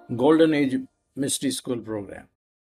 Golden Age Mystery School program.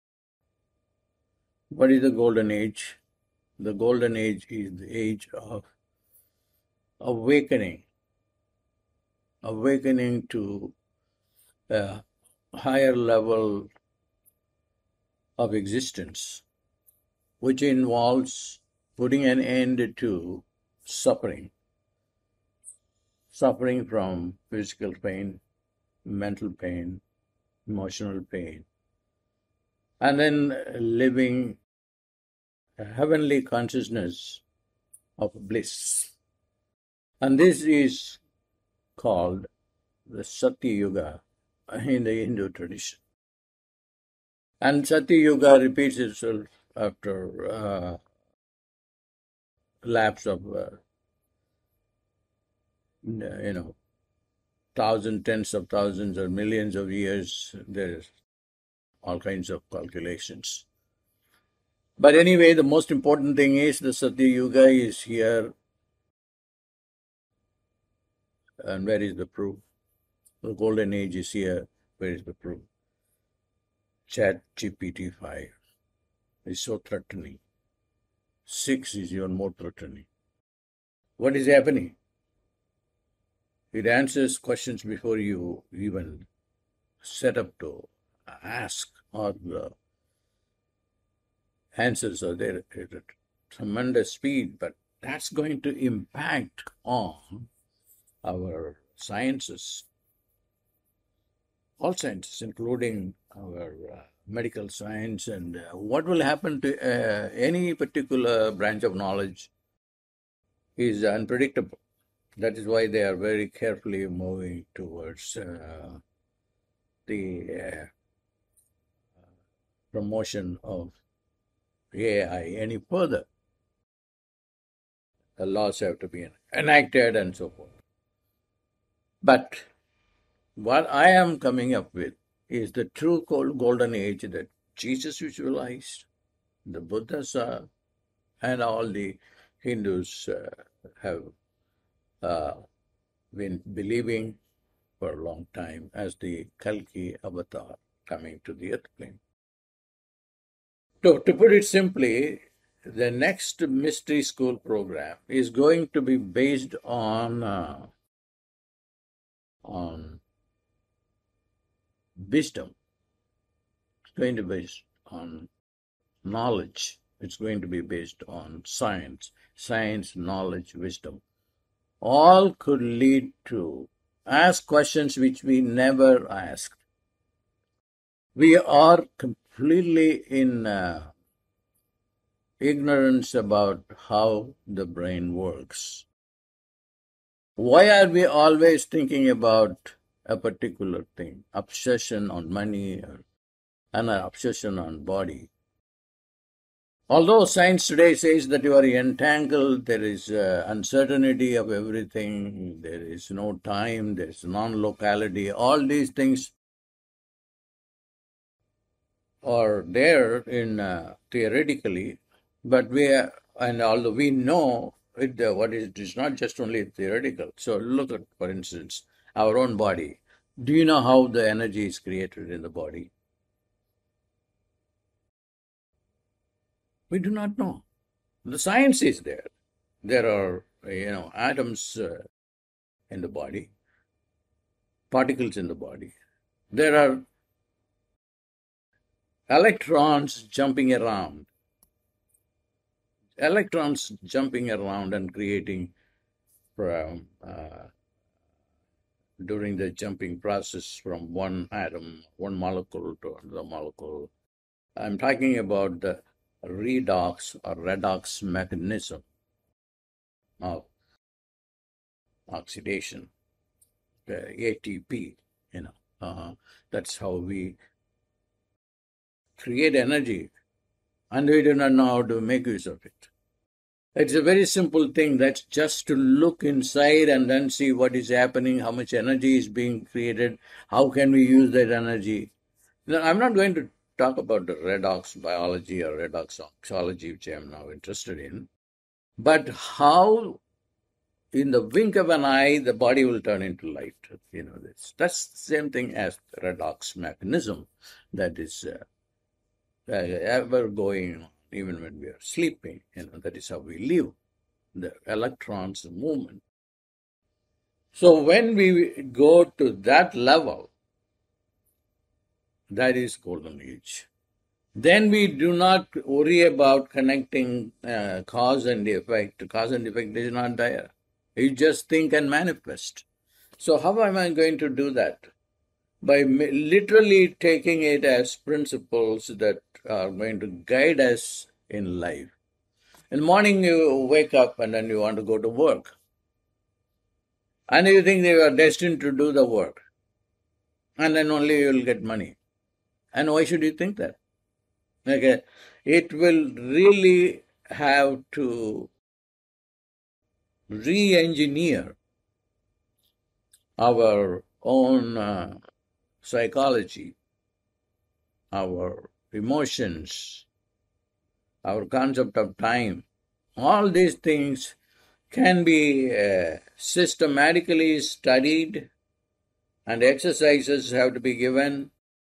What is the Golden Age? The Golden Age is the age of awakening, awakening to a higher level of existence, which involves putting an end to suffering, suffering from physical pain, mental pain, emotional pain, and then living a heavenly consciousness of bliss. And this is called the Satya Yuga in the Hindu tradition. And Satya Yuga repeats itself after lapse of, thousands, tens of thousands, or millions of years. There's all kinds of calculations. But anyway, the most important thing is the Satya Yuga is here. And where is the proof? The Golden Age is here. Where is the proof? ChatGPT 5 is so threatening. 6 is even more threatening. What is happening? It answers questions before you even set up to ask, or the answers are there at a tremendous speed, but that's going to impact on our sciences, all sciences, including our medical science, and what will happen to any particular branch of knowledge is unpredictable. That is why they are very carefully moving towards the promotion of AI any further. The laws have to be enacted and so forth. But what I am coming up with is the true golden age that Jesus visualized, the Buddha saw, and all the Hindus have been believing for a long time as the Kalki avatar coming to the earth plane. To put it simply, the next mystery school program is going to be based on wisdom. It's going to be based on knowledge. It's going to be based on science. Science, knowledge, wisdom. All could lead to ask questions which we never asked. We are completely in ignorance about how the brain works. Why are we always thinking about a particular thing? Obsession on money and an obsession on body. Although science today says that you are entangled, there is uncertainty of everything, there is no time, there is non-locality, all these things are there in theoretically, but although we know it is not just only theoretical. So look at, for instance, our own body. Do you know how the energy is created in the body? We do not know. The science is there. There are, atoms in the body, particles in the body. There are electrons jumping around. Electrons jumping around and creating from during the jumping process from one atom, one molecule to another molecule. I'm talking about the redox or redox mechanism of oxidation, ATP. That's how we create energy, and we do not know how to make use of it. It's a very simple thing. That's just to look inside and then see what is happening, how much energy is being created, how can we use that energy. Now, I'm not going to talk about the redox biology or redoxology, which I am now interested in, but how in the wink of an eye, the body will turn into light. That's the same thing as the redox mechanism that is ever going on, even when we are sleeping. That is how we live. The electrons, the movement. So when we go to that level, that is golden age. Then we do not worry about connecting cause and effect. Cause and effect is not there. You just think and manifest. So how am I going to do that? By literally taking it as principles that are going to guide us in life. In the morning you wake up and then you want to go to work. And you think you are destined to do the work. And then only you will get money. And why should you think that? Okay, it will really have to re-engineer our own psychology, our emotions, our concept of time. All these things can be systematically studied, and exercises have to be given,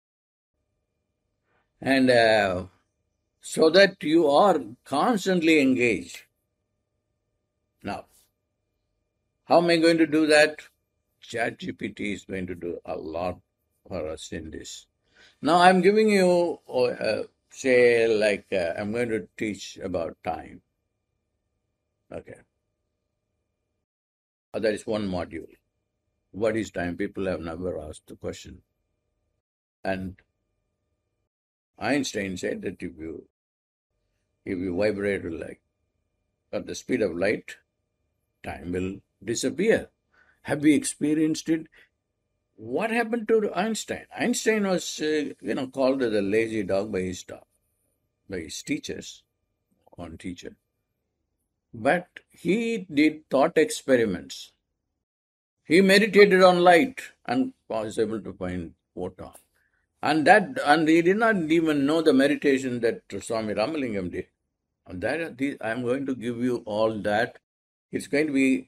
and so that you are constantly engaged. Now, how am I going to do that? ChatGPT is going to do a lot for us in this. Now, I'm giving you, say, I'm going to teach about time. Okay. That is one module. What is time? People have never asked the question. And Einstein said that if you vibrate like at the speed of light, time will disappear. Have we experienced it? What happened to Einstein? Einstein was, called the lazy dog by his teachers, one teacher. But he did thought experiments. He meditated on light and was able to find photon. And he did not even know the meditation that Swami Ramalingam did. And I'm going to give you all that. It's going to be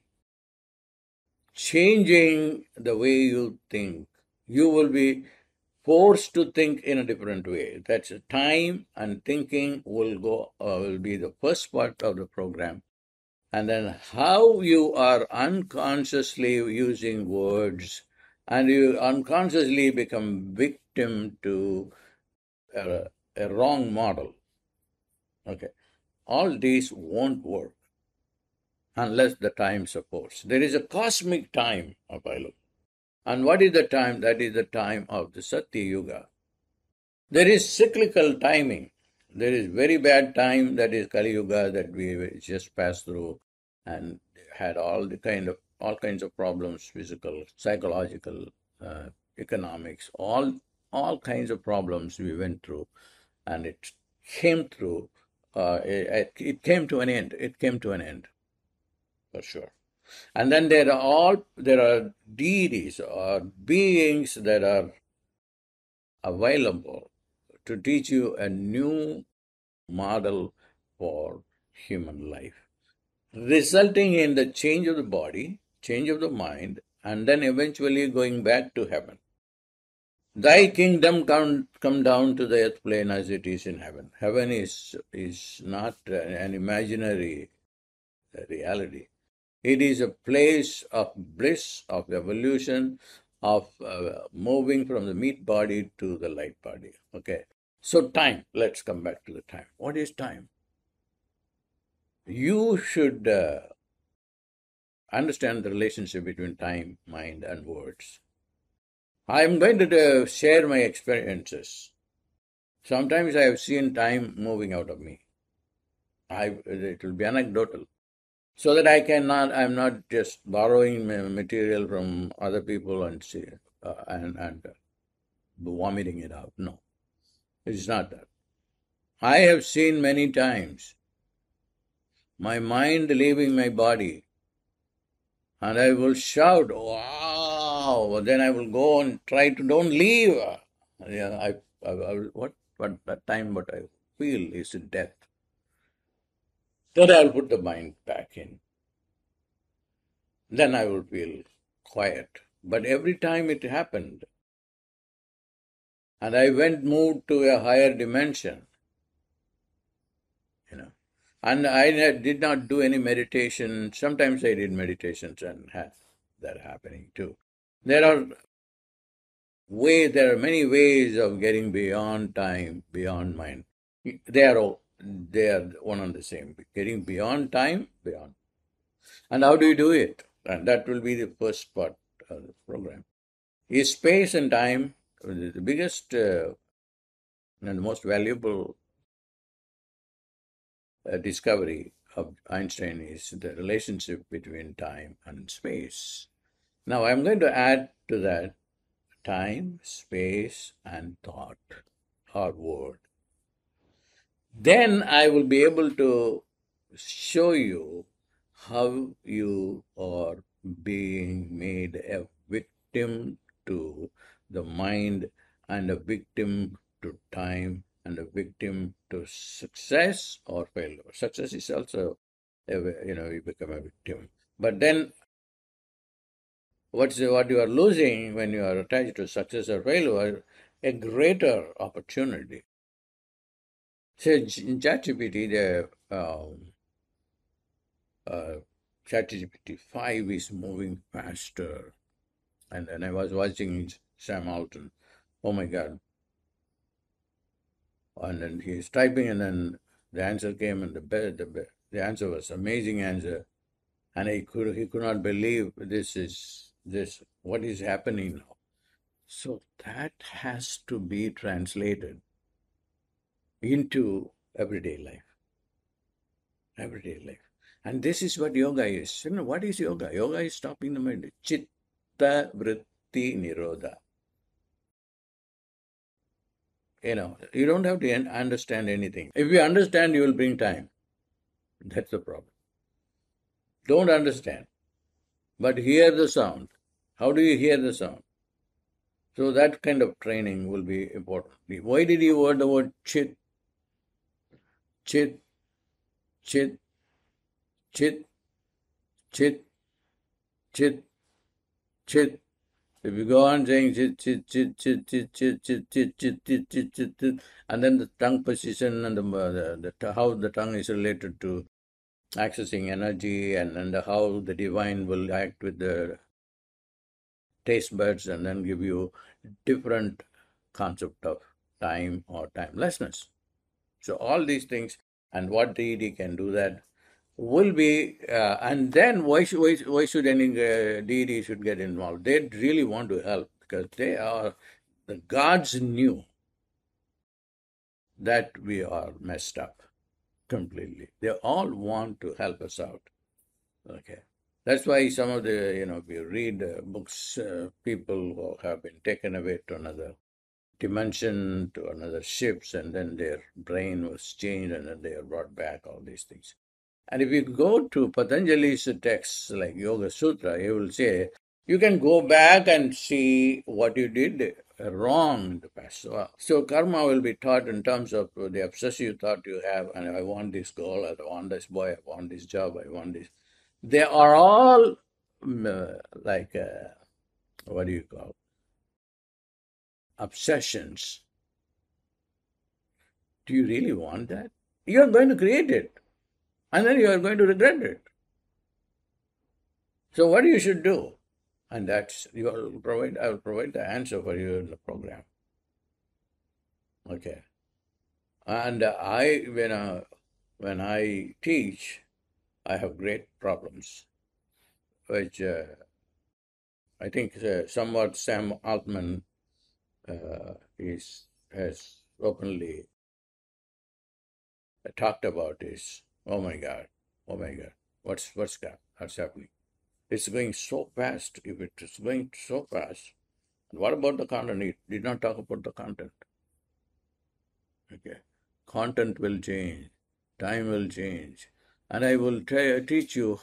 changing the way you think. You will be forced to think in a different way. That's time and thinking will be the first part of the program. And then how you are unconsciously using words, and you unconsciously become victim to a wrong model. Okay. All these won't work unless the time supports. There is a cosmic time available. And what is the time? That is the time of the Satya Yuga. There is cyclical timing. There is very bad time, that is Kali Yuga, that we just passed through and had all kinds of problems, physical, psychological, economics, all kinds of problems we went through, and it came through. It came to an end. It came to an end, for sure. And then there are deities or beings that are available to teach you a new model for human life, resulting in the change of the body, change of the mind, and then eventually going back to heaven. Thy kingdom come down to the earth plane as it is in heaven. Heaven is not an imaginary reality. It is a place of bliss, of evolution, of moving from the meat body to the light body. Okay. So time, let's come back to the time. What is time? You should understand the relationship between time, mind, and words. I am going to share my experiences. Sometimes I have seen time moving out of me. It will be anecdotal. So that I'm not just borrowing material from other people and vomiting it out. No, it's not that. I have seen many times my mind leaving my body, and I will shout, "Wow!" Then I will go and try to don't leave. Yeah, what that time what I feel is death. Then I'll put the mind back in. then I would feel quiet. But every time it happened, and I moved to a higher dimension, you know. And did not do any meditation. Sometimes I did meditations and had that happening too. There are there are many ways of getting beyond time, beyond mind. They are one and the same. Getting beyond time, beyond. And how do you do it? And that will be the first part of the program. Is space and time the biggest and the most valuable discovery of Einstein is the relationship between time and space. Now I'm going to add to that time, space, and thought or word. Then I will be able to show you how you are being made a victim to the mind and a victim to time and a victim to success or failure. Success is also, you become a victim. But then what you are losing when you are attached to success or failure? A greater opportunity. So in ChatGPT, uh, ChatGPT 5 is moving faster. And then I was watching Sam Altman. Oh my God. And then he's typing, and then the answer came, and the answer was amazing answer. And he could not believe what is happening now. So that has to be translated into everyday life. Everyday life. And this is what yoga is. What is yoga? Yoga is stopping the mind. Chitta vritti nirodha. You don't have to understand anything. If you understand, you will bring time. That's the problem. Don't understand, but hear the sound. How do you hear the sound? So that kind of training will be important. Why did you word the word chit, chit, chit, chit, chit, chit, chit? If you go on saying chit, chit, chit, chit, chit, chit, chit, chit, chit, chit, chit, chit, chit, and then the tongue position and how the tongue is related to accessing energy, and how the divine will act with the taste buds and then give you different concept of time or timelessness. So all these things, and what deity can do that will be, and then why should any deity should get involved? They really want to help because the gods knew that we are messed up completely. They all want to help us out. Okay. That's why some of if you read books, people who have been taken away to another dimension, to another ships, and then their brain was changed, and then they are brought back, all these things. And if you go to Patanjali's texts like Yoga Sutra, he will say, you can go back and see what you did wrong in the past. So karma will be taught in terms of the obsessive thought you have, and I want this girl, I want this boy, I want this job, I want this. They are all like, what do you call, obsessions. Do you really want that? You are going to create it, and then you are going to regret it. So what you should do, and that's I will provide the answer for you in the program. Okay. And when I teach, I have great problems, which I think somewhat Sam Altman has openly talked about is, oh my God, oh my God, what's happening? It's going so fast. If it is going so fast, what about the content? He did not talk about the content. Okay, content will change, time will change, and I will teach you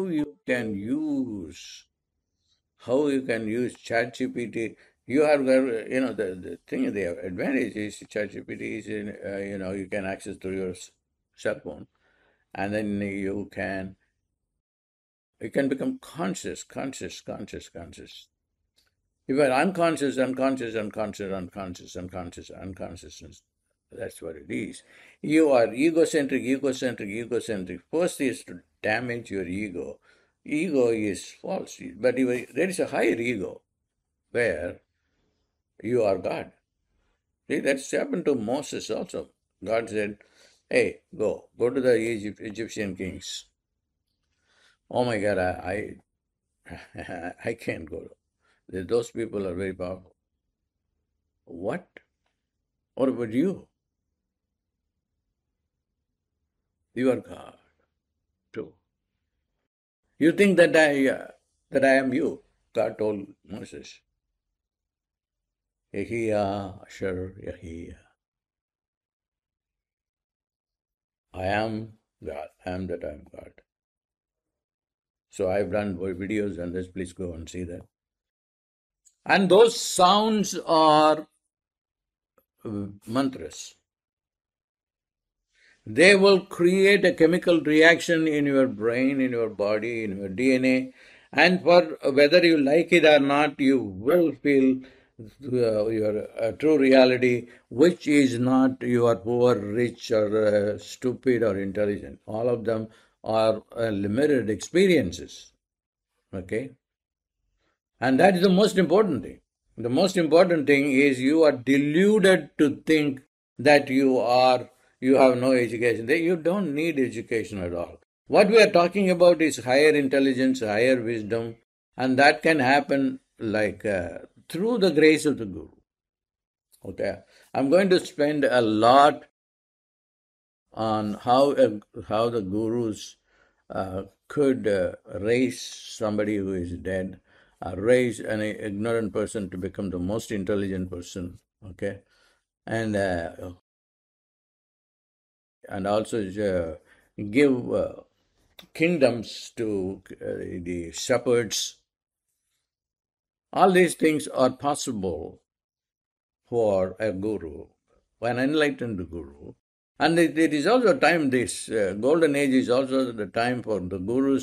how you can use ChatGPT. You have the thing. The advantage is ChatGPT is you can access through your cell phone, and then you can You can become conscious, conscious, conscious, conscious. If you are unconscious, unconscious, unconscious, unconscious, unconscious, unconsciousness, that's what it is. You are egocentric, egocentric, egocentric. First is to damage your ego. Ego is false, but there is a higher ego where you are God. See, that's happened to Moses also. God said, hey, go to the Egyptian kings. Oh my God, I can't go. Those people are very powerful. What? What about you? You are God too. You think that I am you? God told Moses. Yahia, Asher, Yahia. I am God. I am that I am God. So I've done videos on this. Please go and see that. And those sounds are mantras. They will create a chemical reaction in your brain, in your body, in your DNA. And for whether you like it or not, you will feel your true reality, which is not you are poor, rich, or stupid, or intelligent. All of them are limited experiences. Okay? And that is the most important thing. The most important thing is you are deluded to think that you have no education. You don't need education at all. What we are talking about is higher intelligence, higher wisdom, and that can happen like through the grace of the Guru. Okay, I'm going to spend a lot on how the gurus could raise somebody who is dead, raise an ignorant person to become the most intelligent person. Okay, and also give kingdoms to the shepherds. All these things are possible for a guru, an enlightened guru. And it is also time, this golden age is also the time for the gurus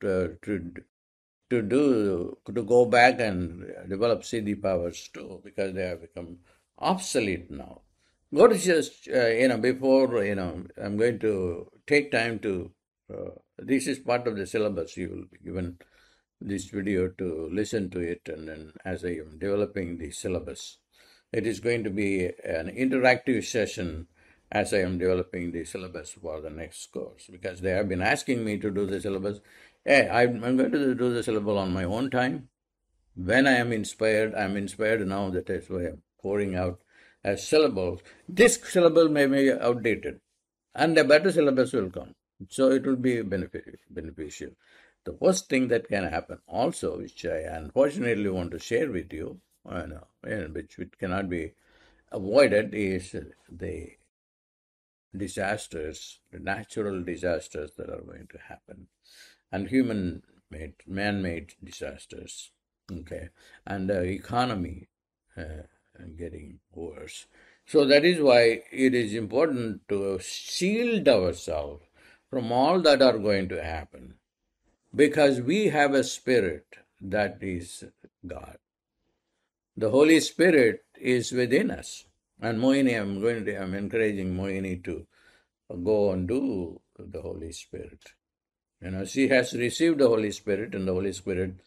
to go back and develop siddhi powers too, because they have become obsolete now. Go to just, before, I'm going to take time to, this is part of the syllabus. You will be given this video to listen to it, and then as I am developing the syllabus, it is going to be an interactive session as I am developing the syllabus for the next course, because they have been asking me to do the syllabus. Hey, I'm going to do the syllabus on my own time. When I am inspired, I'm inspired now. That is why I'm pouring out as syllables. This syllable may be outdated, and a better syllabus will come. So it will be beneficial. The worst thing that can happen also, which I unfortunately want to share with you, which cannot be avoided, is the disasters, the natural disasters that are going to happen, and man-made disasters. Okay, and the economy getting worse. So that is why it is important to shield ourselves from all that are going to happen, because we have a spirit that is God. The Holy Spirit is within us. And Mohini, I'm encouraging Mohini to go and do the Holy Spirit. She has received the Holy Spirit, and the Holy Spirit,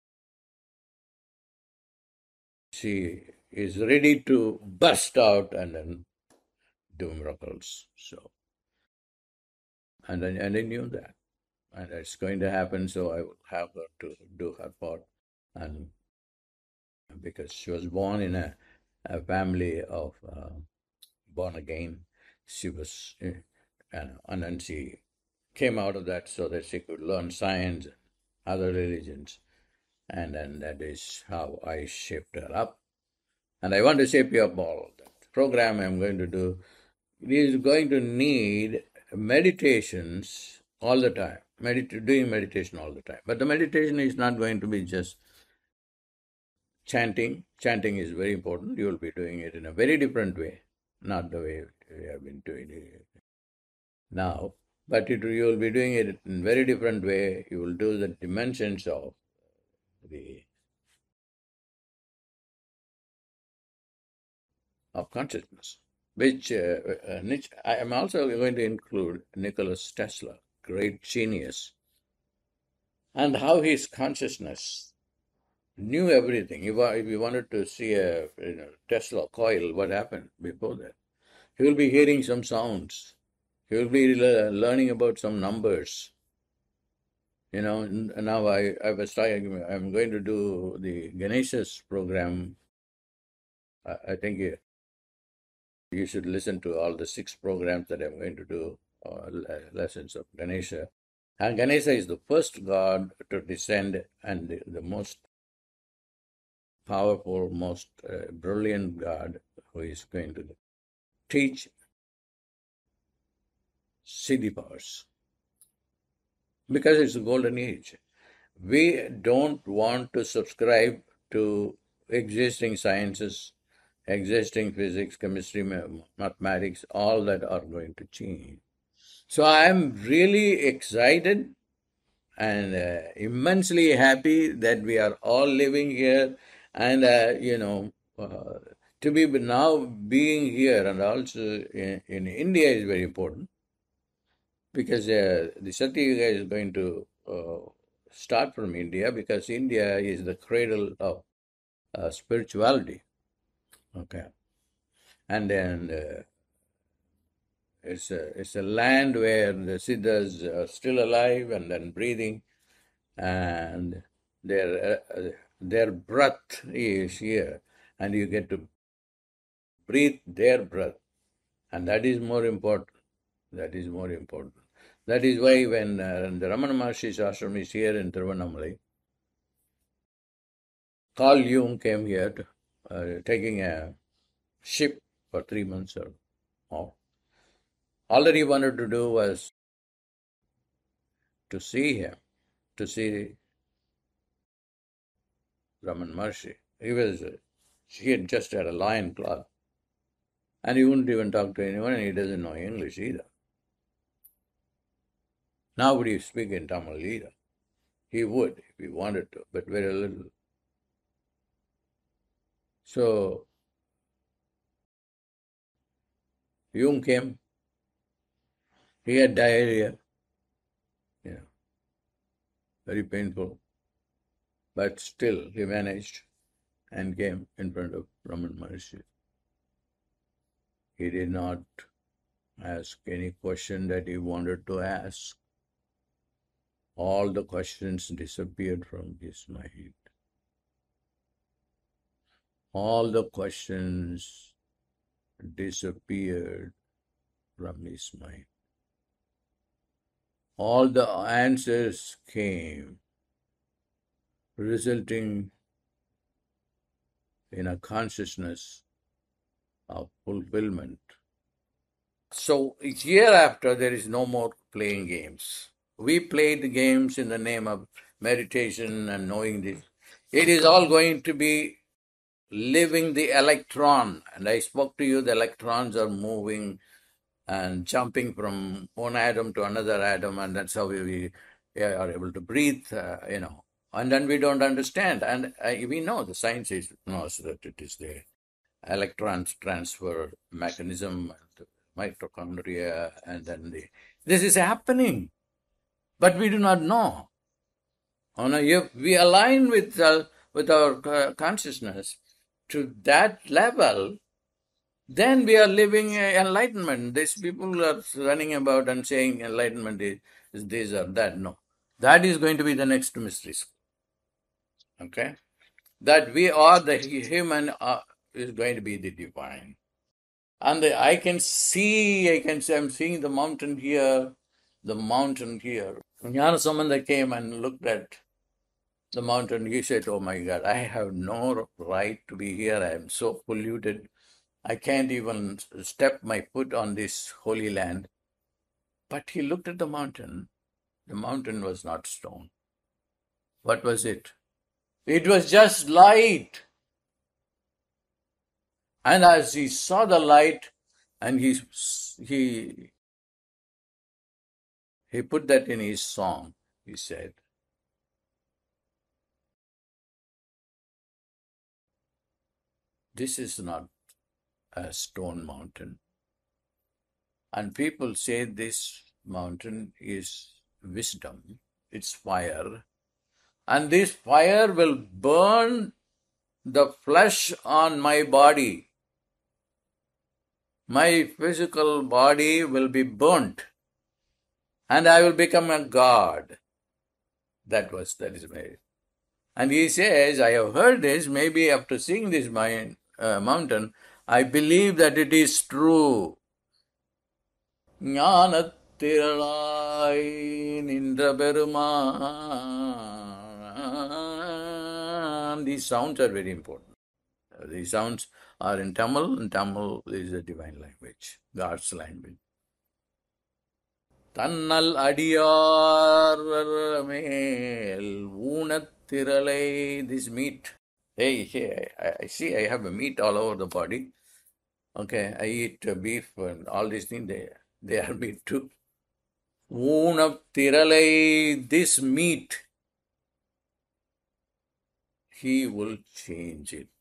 she is ready to burst out and then do miracles. So, and I knew that, and it's going to happen. So I will have her to do her part, and because she was born in a family of born again, she was, and then she came out of that so that she could learn science, other religions, and then that is how I shaped her up. And I want to shape you up all. That program I'm going to do is going to need meditations all the time, doing meditation all the time. But the meditation is not going to be just chanting. Chanting is very important. You will be doing it in a very different way, not the way we have been doing it now. but you will be doing it in very different way. You will do the dimensions the of consciousness, which I am also going to include Nicholas Tesla, great genius, and how his consciousness knew everything. If you wanted to see a Tesla coil, what happened before that? He will be hearing some sounds. He will be learning about some numbers. Now I was trying. I'm going to do the Ganesha's program. I think you should listen to all the 6 programs that I'm going to do, lessons of Ganesha. And Ganesha is the first god to descend and the most powerful, most brilliant god who is going to teach Siddhi powers because it's a golden age. We don't want to subscribe to existing sciences, existing physics, chemistry, mathematics, all that are going to change. So I'm really excited and immensely happy that we are all living here and to be now being here and also in India is very important because the Satya Yuga is going to start from India because India is the cradle of spirituality. Okay, and then it's a land where the Siddhas are still alive and then breathing, and their breath is here, and you get to breathe their breath, and that is more important. That is more important. That is why when the Ramana Maharshi's ashram is here in Tiruvannamalai, Carl Jung came here taking a ship for 3 months or more. All that he wanted to do was to see him, to see Raman Maharshi. He had just had a lion club, and he wouldn't even talk to anyone, and he doesn't know English either. Now would he speak in Tamil either? He would if he wanted to, but very little. So Jung came, he had diarrhea, very painful, but still he managed and came in front of Raman Maharshi. He did not ask any question that he wanted to ask. All the questions disappeared from his mind. All the questions disappeared from his mind. All the answers came, resulting in a consciousness of fulfillment. So hereafter, there is no more playing games. We played games in the name of meditation and knowing this. It is all going to be living the electron. And I spoke to you, the electrons are moving and jumping from one atom to another atom, and that's how we are able to breathe, And then we don't understand. And we know the science knows that it is the electrons transfer mechanism, mitochondria, and then this is happening, but we do not know. If we align with our consciousness to that level, then we are living enlightenment. These people are running about and saying enlightenment is this or that. No, that is going to be the next mystery. Okay, that we are the human is going to be the divine. And I'm seeing the mountain here, the mountain here. Jnana came and looked at the mountain. He said, "Oh my God, I have no right to be here. I am so polluted. I can't even step my foot on this holy land." But he looked at the mountain. The mountain was not stone. What was it? It was just light. And as he saw the light, and he He put that in his song. He said, this is not a stone mountain. And people say this mountain is wisdom, it's fire. And this fire will burn the flesh on my body. My physical body will be burnt, and I will become a god. That is my. And he says, I have heard this, maybe after seeing this mountain, I believe that it is true. ஞானத்திரளாய் நின்ற பெருமான். These sounds are very important. These sounds are in Tamil, and Tamil is a divine language, God's language. தன்னல் அடியார் மேல் ஊனத்திரளை, this meat. Hey, I see I have a meat all over the body. Okay, I eat beef and all these things, they are meat too. ஊனத்திரளை, this meat, he will change it.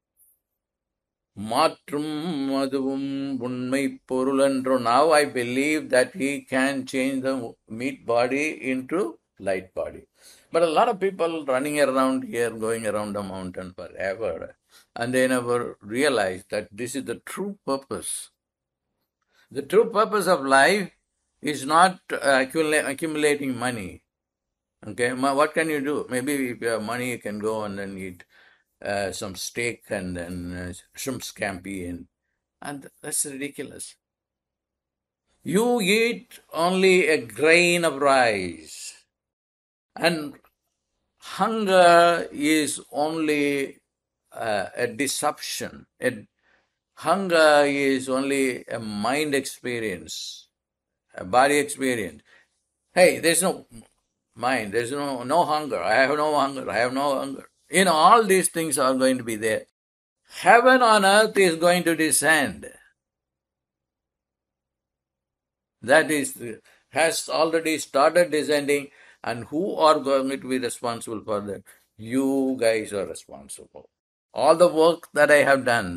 மாற்றும் அதுவும் உண்மை பொருளென்றோ. Now I believe that he can change the meat body into light body. But a lot of people running around here, going around the mountain forever, and they never realize that this is the true purpose. The true purpose of life is not accumulating money. Okay, what can you do? Maybe if you have money, you can go and then eat some steak and then shrimp scampi, and that's ridiculous. You eat only a grain of rice, and hunger is only a deception. Hunger is only a mind experience, a body experience. Hey, there's no mind, there's no hunger. I have no hunger, I have no hunger. All these things are going to be there. Heaven on earth is going to descend. That has already started descending, and who are going to be responsible for that? You guys are responsible. All the work that I have done,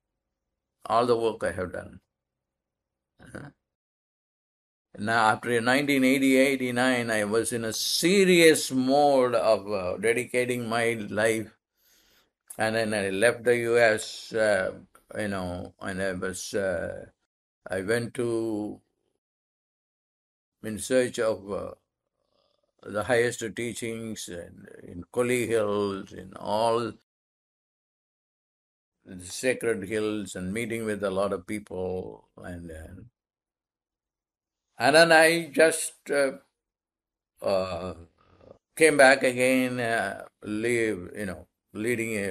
Now, after 1989, I was in a serious mode of dedicating my life. And then I left the US, and I went in search of the highest teachings in Koli Hills, in all the sacred hills, and meeting with a lot of people. And then I just came back again, leading a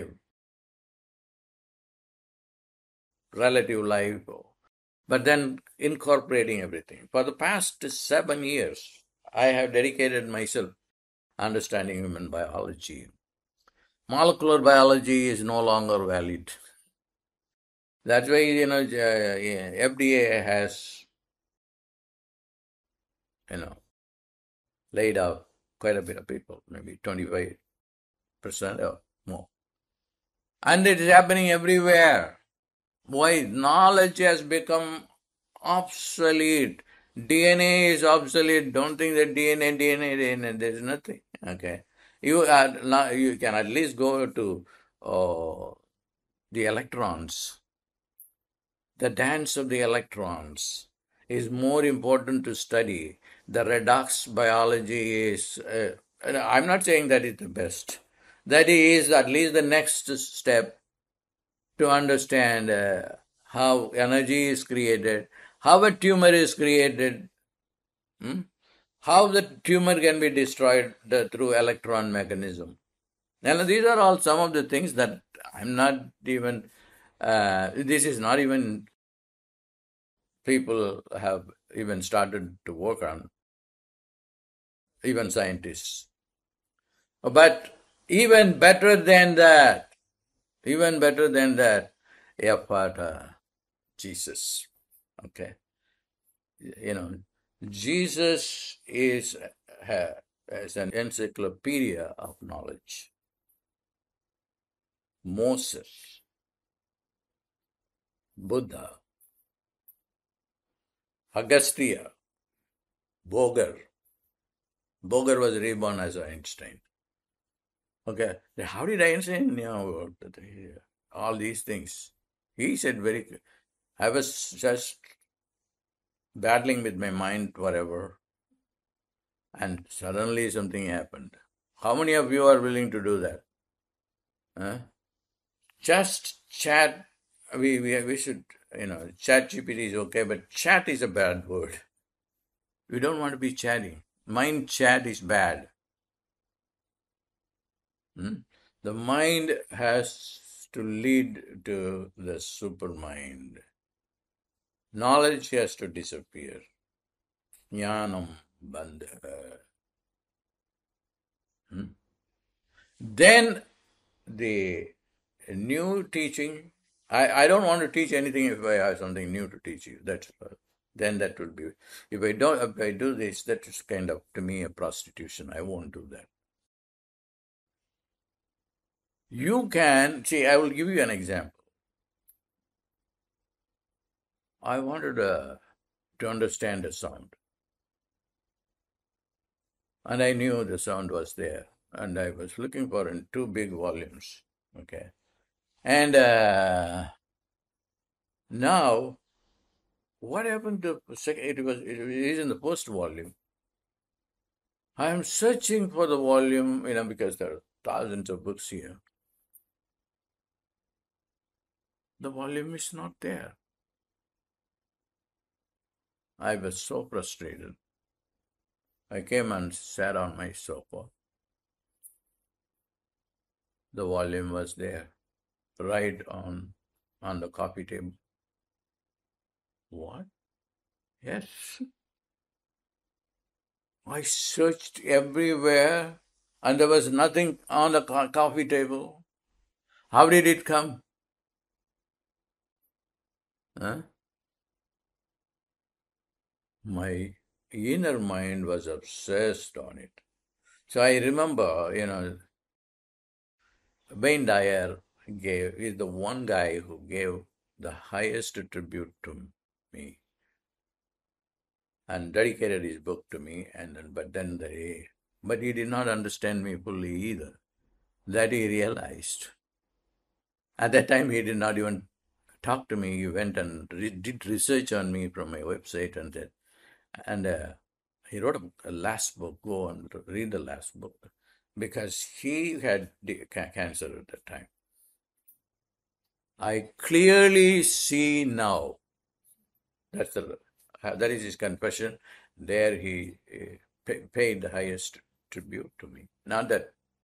relative life, but then incorporating everything. For the past 7 years, I have dedicated myself understanding human biology. Molecular biology is no longer valid. That's why, FDA has, laid off quite a bit of people, maybe 25% or more. And it is happening everywhere. Why? Knowledge has become obsolete. DNA is obsolete. Don't think that DNA, there's nothing. Okay. You can at least go to the electrons. The dance of the electrons is more important to study. The redox biology is, I'm not saying that it's the best. That is at least the next step to understand how energy is created, how a tumor is created, how the tumor can be destroyed through electron mechanism. Now, these are all some of the things that I'm not even, this is not even people have even started to work on, even scientists. But even better than that, Ephphatha, Jesus. Okay. Jesus is an encyclopedia of knowledge. Moses, Buddha, Agastya, Boger. Boger was reborn as Einstein. Okay, how did Einstein know all these things? He said I was just battling with my mind, whatever, and suddenly something happened. How many of you are willing to do that? Huh? Just chat. We should, chat GPT is okay, but chat is a bad word. We don't want to be chatting. Mind chat is bad. The mind has to lead to the supermind. Knowledge has to disappear. Jnanam bandha. Then the new teaching, I don't want to teach anything if I have something new to teach you. Then that will be, if I do this, that is kind of, to me, a prostitution. I won't do that. You can, see, I will give you an example. I wanted to understand a sound. And I knew the sound was there. And I was looking for in two big volumes. Okay. And now, what happened to it is in the first volume. I am searching for the volume, because there are thousands of books here. The volume is not there. I was so frustrated. I came and sat on my sofa. The volume was there, right on the coffee table. What? Yes. I searched everywhere and there was nothing on the coffee table. How did it come? Huh? My inner mind was obsessed on it. So I remember, Wayne Dyer is the one guy who gave the highest tribute to me and dedicated his book to me. But he did not understand me fully either. That he realized. At that time, he did not even talk to me. He went and did research on me from my website and he wrote a last book. Go and read the last book because he had cancer at that time. I clearly see now. That is his confession. There he paid the highest tribute to me. Not that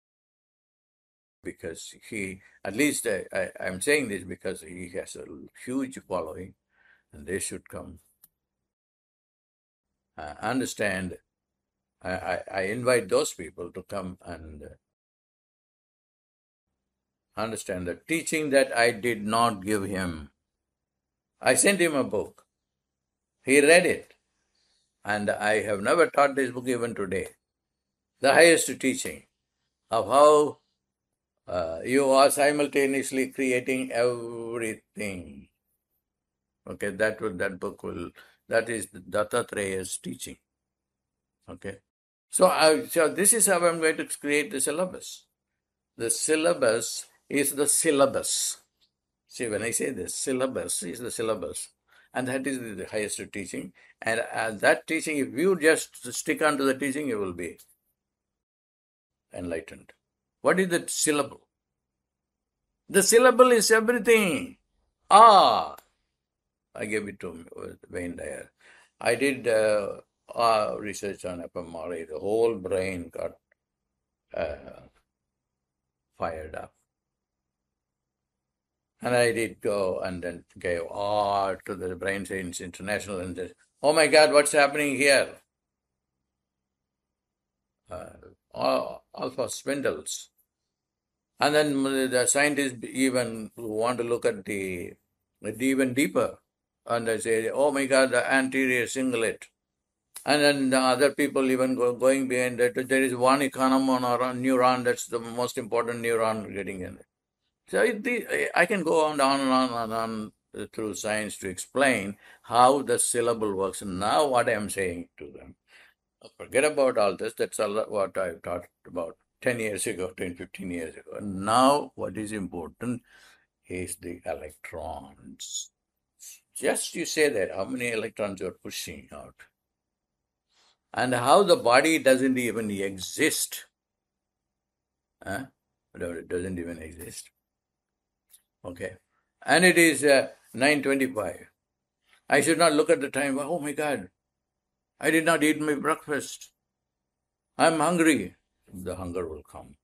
because at least I'm saying this because he has a huge following and they should come. Understand, I invite those people to come and understand the teaching that I did not give him. I sent him a book. He read it. And I have never taught this book even today. The highest teaching of how you are simultaneously creating everything. Okay, that is Dattatreya's teaching. Okay. So this is how I'm going to create the syllabus. The syllabus is the syllabus. See, when I say this, syllabus is the syllabus. And that is the highest teaching. And that teaching, if you just stick on to the teaching, you will be enlightened. What is the syllable? The syllable is everything. I gave it to Wayne Dyer. I did research on fMRI. The whole brain got fired up. And I did go and then gave to the Brain Science International and said, oh my God, what's happening here? Alpha spindles. And then the scientists even want to look at even deeper. And they say, oh my God, the anterior cingulate. And then the other people even going behind that. There is one economon or a neuron that's the most important neuron getting in. So I can go on and on and on through science to explain how the syllable works. And now what I am saying to them, forget about all this. That's all what I taught about 10 years ago, 10, 15 years ago. And now what is important is the electrons. Just you say that, how many electrons you're pushing out. And how the body doesn't even exist. Huh? It doesn't even exist. Okay. And it is 9:25. I should not look at the time. Oh my God, I did not eat my breakfast. I'm hungry. The hunger will come.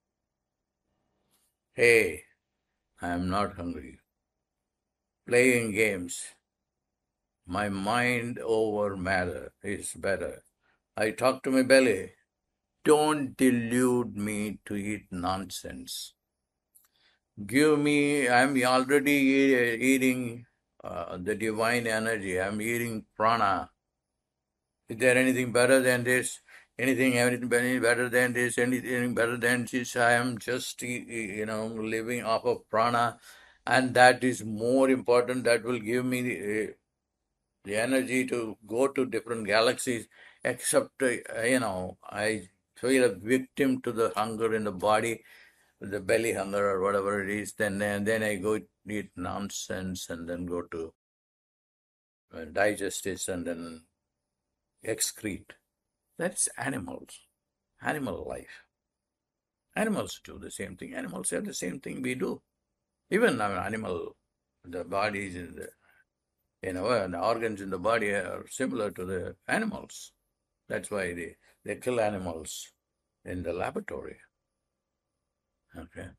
Hey, I am not hungry. Playing games. My mind over matter is better. I talk to my belly. Don't delude me to eat nonsense. Give me, I'm already eating the divine energy. I'm eating prana. Is there anything better than this? Anything better than this? Anything better than this? I am just, living off of prana, and that is more important. That will give me the energy to go to different galaxies. Except, I feel a victim to the hunger in the body, the belly hunger or whatever it is. Then I go eat nonsense and then go to digest it and then excrete. That's animals, animal life. Animals do the same thing. Animals have the same thing we do. Even animal, the bodies in the, and the organs in the body are similar to the animals. That's why they kill animals in the laboratory. Okay.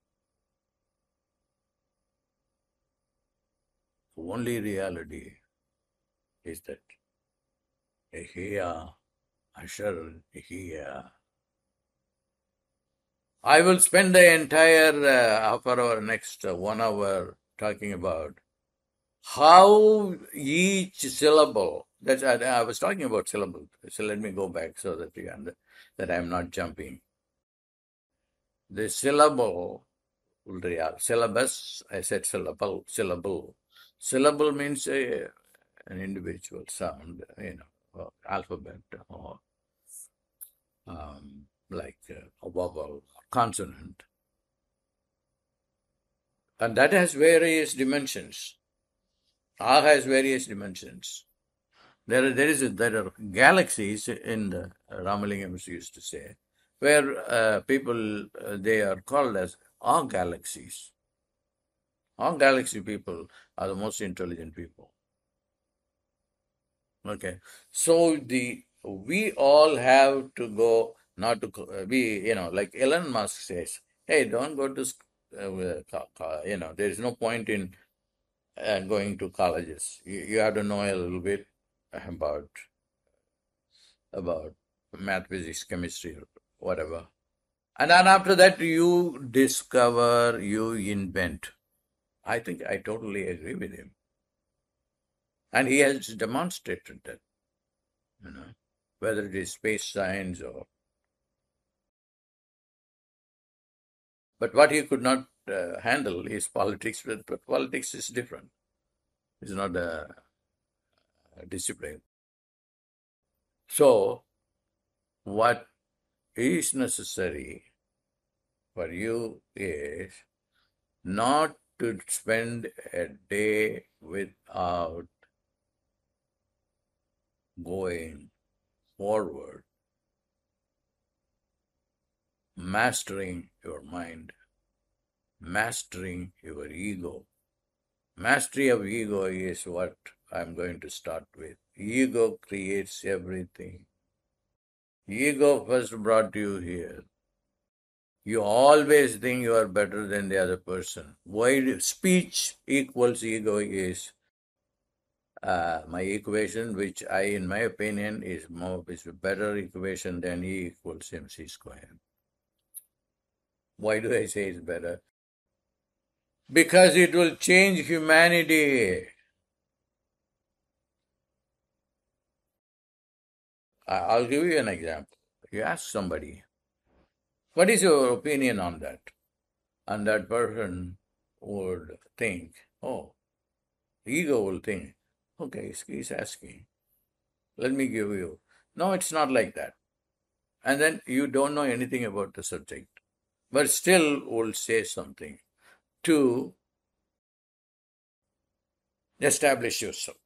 Only reality is that Ehia, Ashar, Ehia. I will spend the entire half hour, next 1 hour talking about how each syllable, I was talking about syllable, so let me go back so that that I'm not jumping. The syllable, syllabus, I said syllable. Syllable means an individual sound, alphabet or like a vowel, consonant. And that has various dimensions. R has various dimensions. There are galaxies in the Ramalingam used to say, where people they are called as all galaxies. All galaxy people are the most intelligent people. Okay, so we all have to go not to be like Elon Musk says, hey, don't go to there is no point in going to colleges. You have to know a little bit about math, physics, chemistry, or whatever. And then after that, you discover, you invent. I think I totally agree with him. And he has demonstrated that, whether it is space science or. But what he could not handle is politics, but politics is different. It's not a discipline. So, what is necessary for you is not to spend a day without going forward, mastering your mind, mastering your ego. Mastery of ego is what I'm going to start with. Ego creates everything. Ego first brought you here. You always think you are better than the other person. Why speech equals ego is my equation, which in my opinion, is a better equation than E equals mc squared. Why do I say it's better? Because it will change humanity. I'll give you an example. You ask somebody, what is your opinion on that? And that person would think, oh, ego will think, okay, he's asking. Let me give you. No, it's not like that. And then you don't know anything about the subject, but still will say something to establish yourself.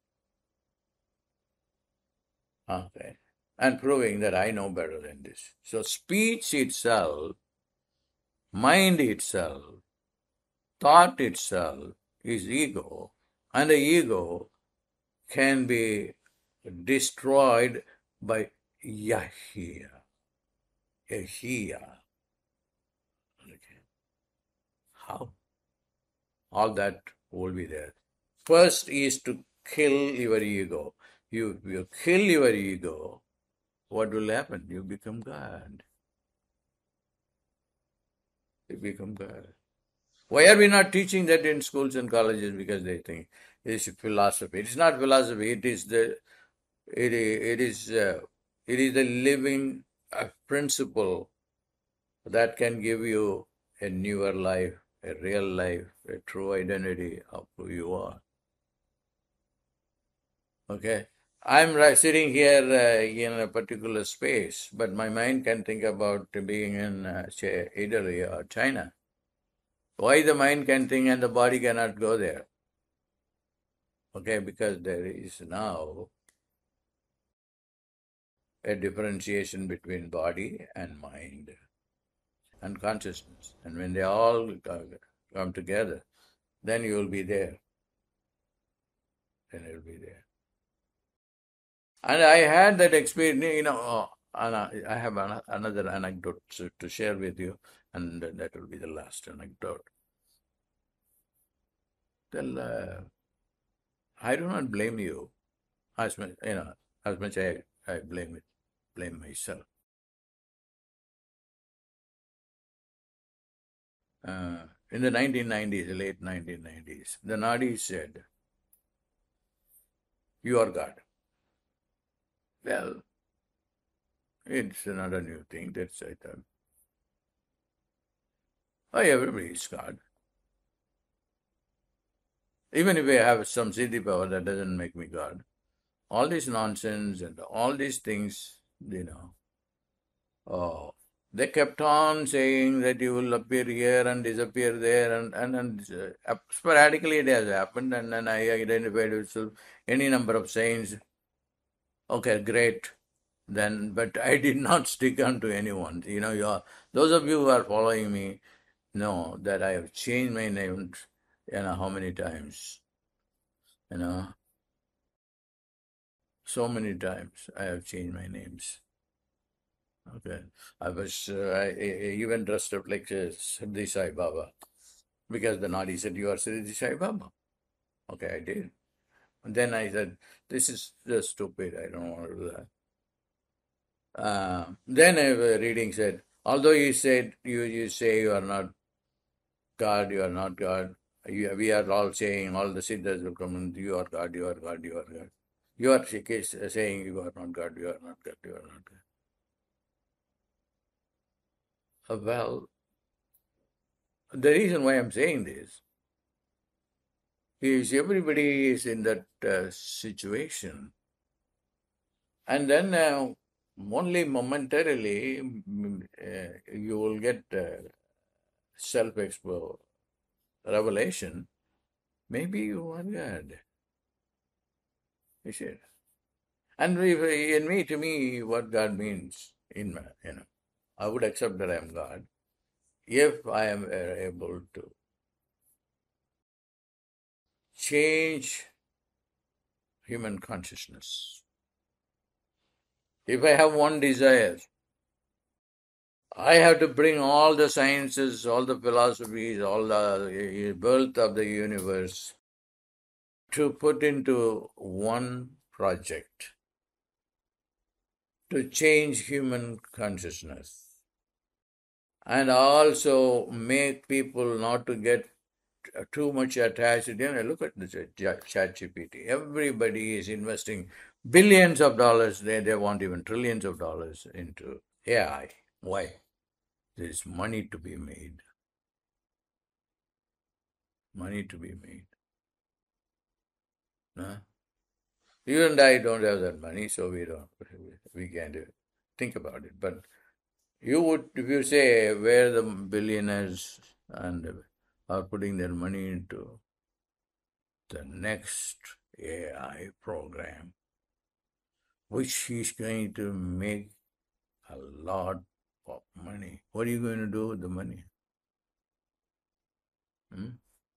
Okay. And proving that I know better than this. So speech itself, mind itself, thought itself is ego. And the ego can be destroyed by yahya. Yahya. Okay. How? All that will be there. First is to kill your ego. You kill your ego, what will happen? You become God. You become God. Why are we not teaching that in schools and colleges? Because they think it's philosophy. It's not philosophy. It is the living principle that can give you a newer life, a real life, a true identity of who you are. Okay. I'm sitting here in a particular space, but my mind can think about being in, say, Italy or China. Why the mind can think and the body cannot go there? Okay, because there is now a differentiation between body and mind and consciousness. And when they all come together, then you will be there. Then you'll be there. And I had that experience, and I have another anecdote to share with you, and that will be the last anecdote. Well, I do not blame you as much, as much I blame myself. In the 1990s, late 1990s, the Nadi said, "You are God." Well, it's not a new thing. That's I thought. Oh, everybody is God. Even if I have some siddhi power, that doesn't make me God. All this nonsense and all these things, oh, they kept on saying that you will appear here and disappear there, and sporadically it has happened, and then I identified with any number of sayings. Okay, great. Then, but I did not stick on to anyone. Those of you who are following me know that I have changed my name, how many times, you know, so many times I have changed my names. Okay, I even dressed up like Siddhi Sai Baba because the Nadi said, "You are Siddhi Sai Baba." Okay, I did. And then I said, "This is just stupid. I don't want to do that." Then a reading said, although you said you say you are not God, you are not God. We are all saying, all the siddhas will come and you are God, you are God, you are God. You are saying you are not God, you are not God, you are not God. Well, the reason why I'm saying this is everybody is in that situation. And then only momentarily you will get self-expo revelation. Maybe you are God. You see. And to me, what God means, I would accept that I am God if I am able to change human consciousness. If I have one desire, I have to bring all the sciences, all the philosophies, all the birth of the universe to put into one project to change human consciousness and also make people not to get too much attached. Look at the chat GPT. Everybody is investing billions of dollars, they want even trillions of dollars into AI. Why? There is money to be made. Money to be made. Huh? You and I don't have that money, so we can't think about it. But you would, if you say where the billionaires and are putting their money into the next AI program, which is going to make a lot of money. What are you going to do with the money? Hmm?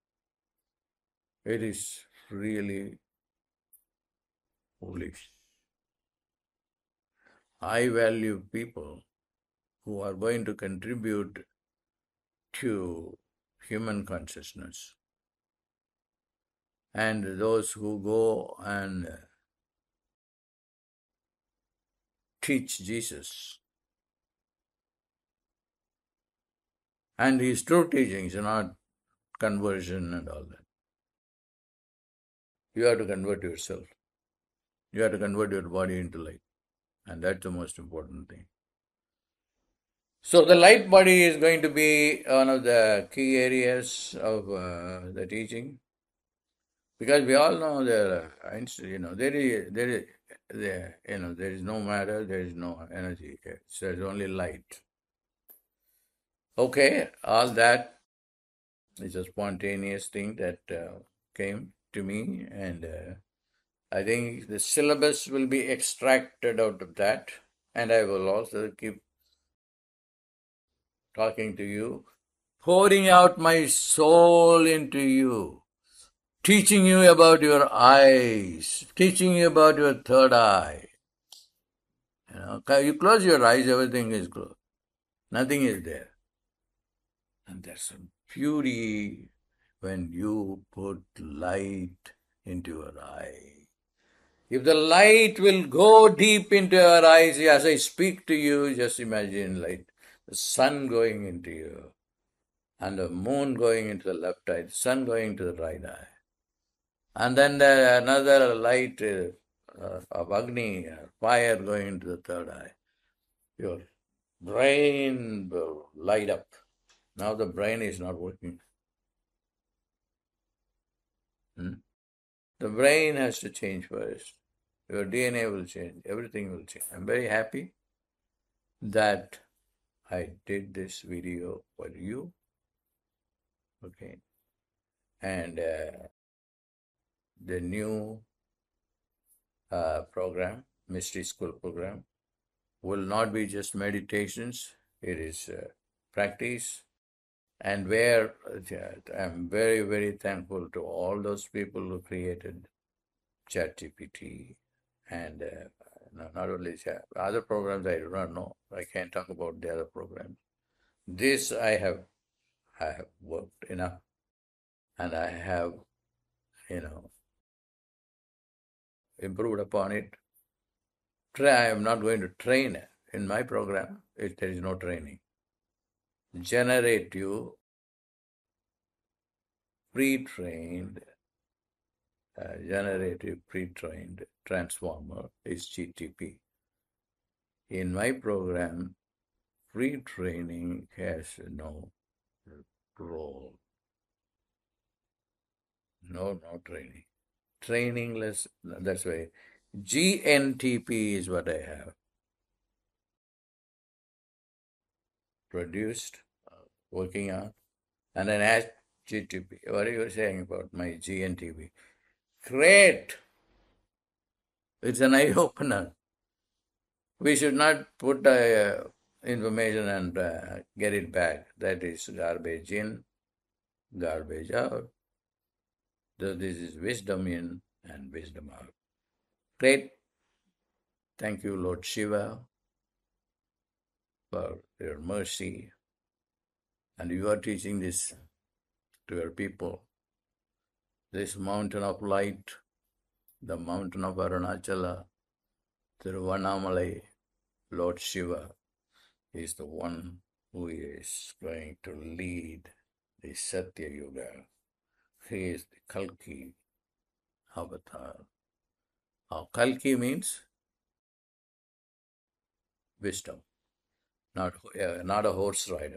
It is really foolish. I value people who are going to contribute to human consciousness, and those who go and teach Jesus. And his true teachings are not conversion and all that. You have to convert yourself. You have to convert your body into light. And that's the most important thing. So the light body is going to be one of the key areas of the teaching, because we all know there is no matter, there is no energy. There's only light. Okay, all that is a spontaneous thing that came to me, and I think the syllabus will be extracted out of that, and I will also keep talking to you, pouring out my soul into you, teaching you about your eyes, teaching you about your third eye. You close your eyes, everything is closed. Nothing is there. And there's some beauty when you put light into your eye. If the light will go deep into your eyes, as I speak to you, just imagine light, the sun going into you, and the moon going into the left eye, the sun going into the right eye. And then another light of Agni, fire going into the third eye. Your brain will light up. Now the brain is not working. The brain has to change first. Your DNA will change. Everything will change. I'm very happy that I did this video for you. Okay. And the new program, Mystery School program, will not be just meditations. It is practice. And where I'm very, very thankful to all those people who created ChatGPT and not only Chat, other programs I do not know. I can't talk about the other programs. This I have worked enough, and I have, improved upon it. I am not going to train in my program. There is no training. Generative, pre-trained, pre-trained transformer is GTP. In my program, pre-training has no role. No training. Trainingless, that's why GNTP is what I have produced, working on, and then ask GTP. What are you saying about my GNTP? Great! It's an eye opener. We should not put information and get it back. That is garbage in, garbage out. So this is wisdom in and wisdom out. Great. Thank you, Lord Shiva, for your mercy. And you are teaching this to your people. This mountain of light, the mountain of Arunachala, Tiruvannamalai, Lord Shiva is the one who is going to lead the Satya Yuga. He is the Kalki avatar Kalki means wisdom, not a horse rider.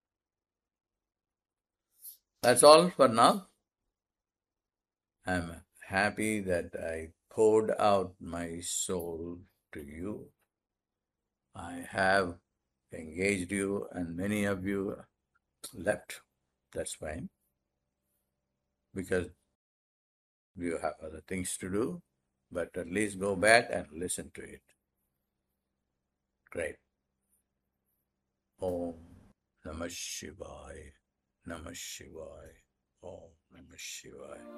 That's all for now. I'm happy that I poured out my soul to you. I have engaged you, and many of you left. That's fine, because you have other things to do, but at least go back and listen to it. Great. Om Namah Shivaya. Namah Shivaya. Om Namah Shivaya.